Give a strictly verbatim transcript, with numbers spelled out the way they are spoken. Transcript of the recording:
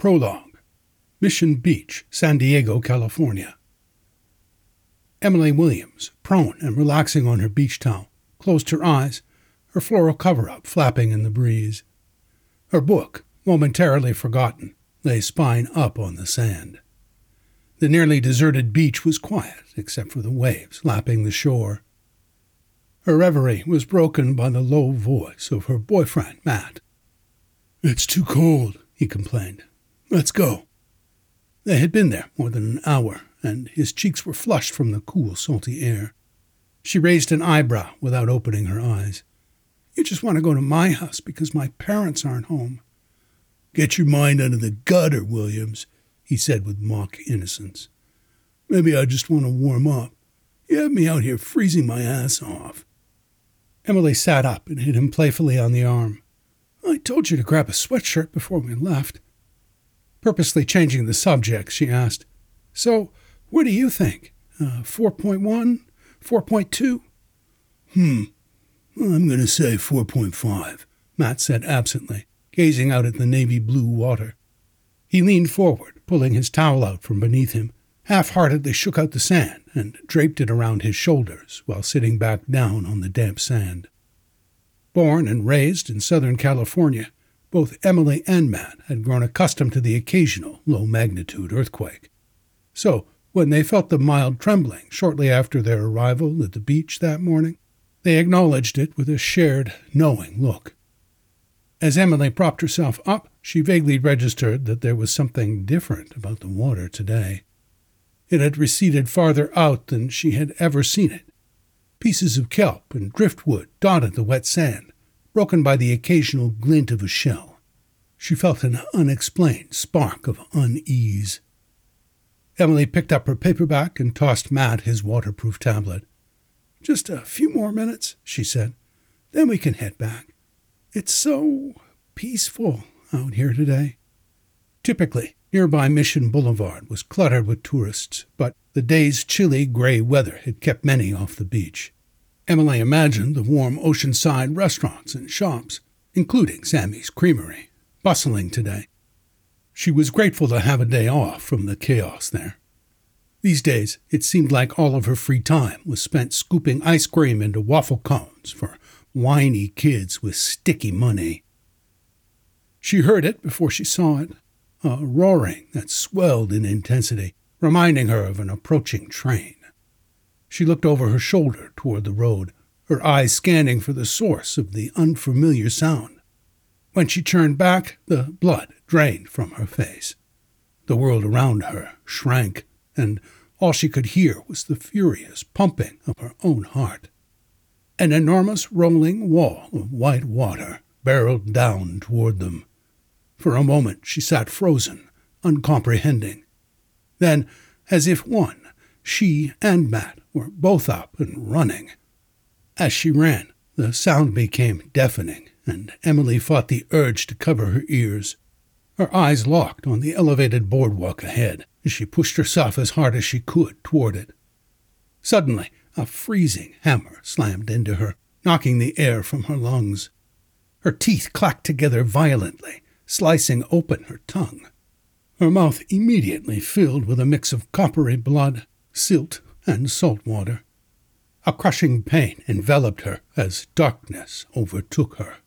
Prologue. Mission Beach, San Diego, California. Emily Williams, prone and relaxing on her beach towel, closed her eyes, her floral cover-up flapping in the breeze. Her book, momentarily forgotten, lay spine up on the sand. The nearly deserted beach was quiet, except for the waves lapping the shore. Her reverie was broken by the low voice of her boyfriend, Matt. "It's too cold," he complained. "Let's go." They had been there more than an hour, and his cheeks were flushed from the cool, salty air. She raised an eyebrow without opening her eyes. "You just want to go to my house because my parents aren't home." "Get your mind out of the gutter, Williams," he said with mock innocence. "Maybe I just want to warm up. You have me out here freezing my ass off." Emily sat up and hit him playfully on the arm. "I told you to grab a sweatshirt before we left." Purposely changing the subject, she asked, "So, what do you think? Uh, four point one? four point two? Hmm. I'm going to say four point five, Matt said absently, gazing out at the navy blue water. He leaned forward, pulling his towel out from beneath him, half-heartedly shook out the sand and draped it around his shoulders while sitting back down on the damp sand. Born and raised in Southern California, both Emily and Matt had grown accustomed to the occasional low-magnitude earthquake. So, when they felt the mild trembling shortly after their arrival at the beach that morning, they acknowledged it with a shared, knowing look. As Emily propped herself up, she vaguely registered that there was something different about the water today. It had receded farther out than she had ever seen it. Pieces of kelp and driftwood dotted the wet sand, broken by the occasional glint of a shell. She felt an unexplained spark of unease. Emily picked up her paperback and tossed Matt his waterproof tablet. "Just a few more minutes," she said. "Then we can head back. It's so peaceful out here today." Typically, nearby Mission Boulevard was cluttered with tourists, but the day's chilly gray weather had kept many off the beach. Emily imagined the warm oceanside restaurants and shops, including Sammy's Creamery, bustling today. She was grateful to have a day off from the chaos there. These days, it seemed like all of her free time was spent scooping ice cream into waffle cones for whiny kids with sticky money. She heard it before she saw it, a roaring that swelled in intensity, reminding her of an approaching train. She looked over her shoulder toward the road, her eyes scanning for the source of the unfamiliar sound. When she turned back, the blood drained from her face. The world around her shrank, and all she could hear was the furious pumping of her own heart. An enormous rolling wall of white water barreled down toward them. For a moment she sat frozen, uncomprehending. Then, as if one, she and Matt were both up and running. As she ran, the sound became deafening, and Emily fought the urge to cover her ears. Her eyes locked on the elevated boardwalk ahead as she pushed herself as hard as she could toward it. Suddenly, a freezing hammer slammed into her, knocking the air from her lungs. Her teeth clacked together violently, slicing open her tongue. Her mouth immediately filled with a mix of coppery blood, silt, and salt water. A crushing pain enveloped her as darkness overtook her.